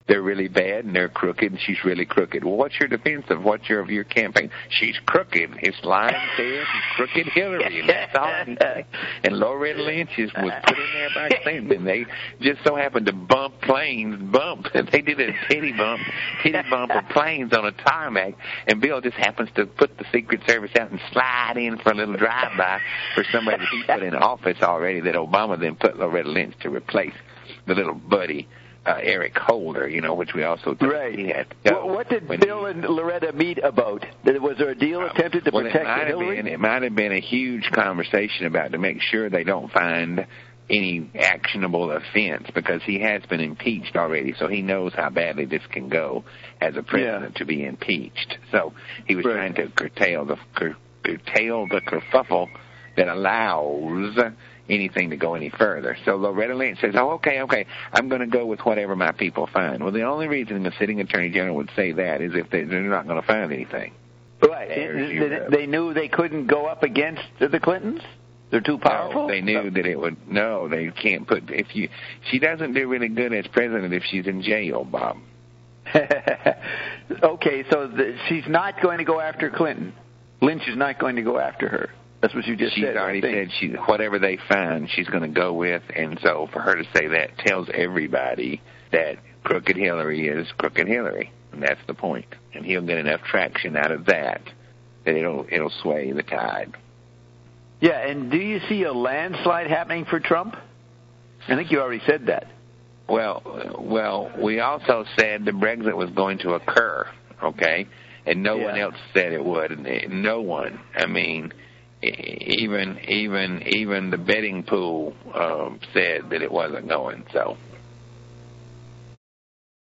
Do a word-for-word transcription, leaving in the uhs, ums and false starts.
they're really bad and they're crooked and she's really crooked. Well, what's your defense of what's your of your campaign? She's crooked. It's lying Ted and crooked Hillary, and that's all I need to say. And Loretta Lynch is, was put in there by Clinton, and they just so happened to bump planes, bump. They did a titty bump, titty bump of planes on a tarmac, and Bill just happens to put the Secret Service out and slide in for a little drive-by for somebody that he put in office already that Obama then put Loretta Lynch to replace the little buddy. Uh, Eric Holder, you know, which we also right. He had well, what did Bill he, and Loretta meet about? Was there a deal uh, attempted to well, protect it might Hillary? Have been, it might have been a huge conversation about to make sure they don't find any actionable offense, because he has been impeached already, so he knows how badly this can go as a president yeah. to be impeached. So he was right. trying to curtail the cur, curtail the kerfuffle that allows anything to go any further. So Loretta Lynch says, oh, okay, okay, I'm going to go with whatever my people find. Well, the only reason the sitting attorney general would say that is if they, they're not going to find anything. Right. They, they knew they couldn't go up against the Clintons? They're too powerful? No, they knew that it would, no, they can't put, if you, she doesn't do really good as president if she's in jail, Bob. Okay, so the, she's not going to go after Clinton. Lynch is not going to go after her. That's what you just she's said. She's already said she, whatever they find, she's going to go with. And so for her to say that tells everybody that crooked Hillary is crooked Hillary. And that's the point. And he'll get enough traction out of that that it'll it'll sway the tide. Yeah, and do you see a landslide happening for Trump? I think you already said that. Well, well, we also said the Brexit was going to occur, okay? And no yeah. one else said it would. And no one. I mean, even even even the betting pool um, said that it wasn't going. So